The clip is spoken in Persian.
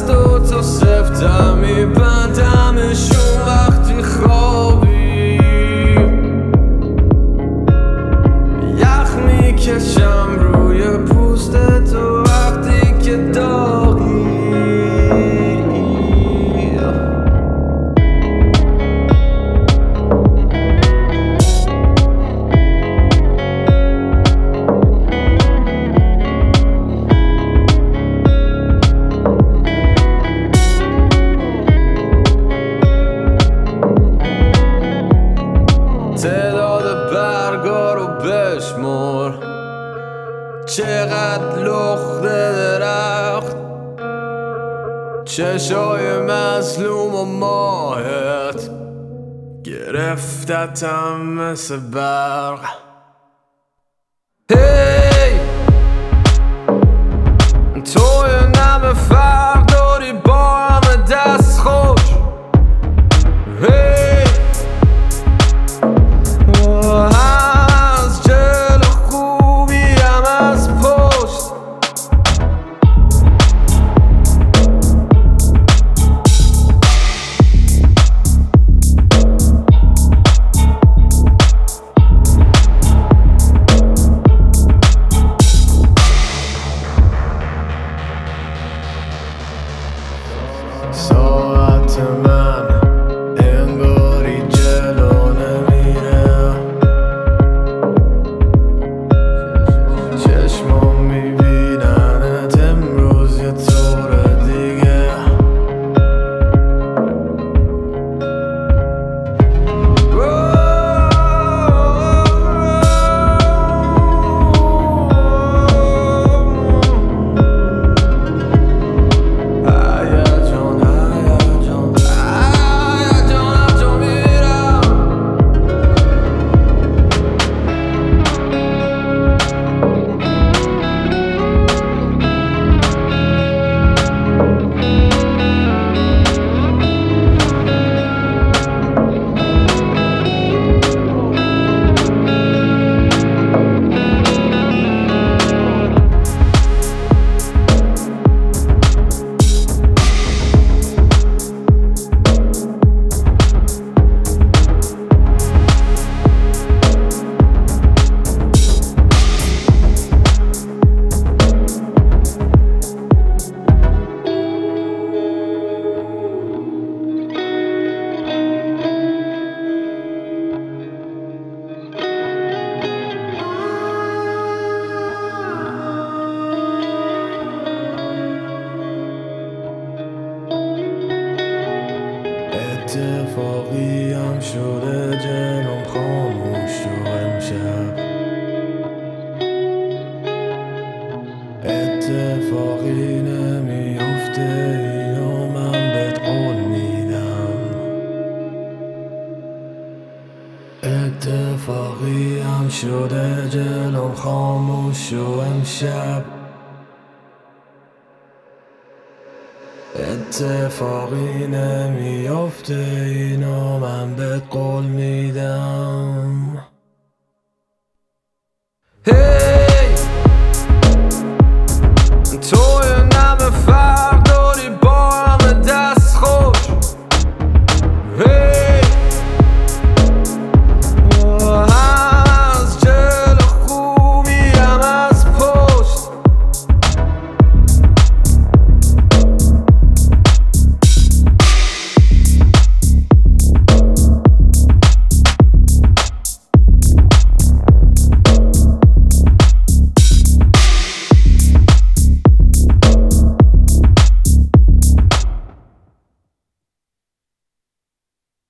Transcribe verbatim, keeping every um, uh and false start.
دستاتو سفتم میبندمشون وقتی خوابی یخ میکشم روی پوستتو وقتی که داغی تعداد برگا رو بشمر چقدر لخته درخت چشای مظلوم و ماهت گرفتتم مثل برق هی توی نم فرق داری با همه دست خوش هی از جلو خوبی هم از پشت ساعت من انگاری جلو نمیره چشمام میبیننت امروز یه طور دیگه اتفاقی هم شده جلوم خاموش شو امشب اتفاقی نمیافته اینو من بهت قول میدم اتفاقی هم شده جلوم خاموش شو امشب اتفاقی نمیافته اینو من بهت قول میدم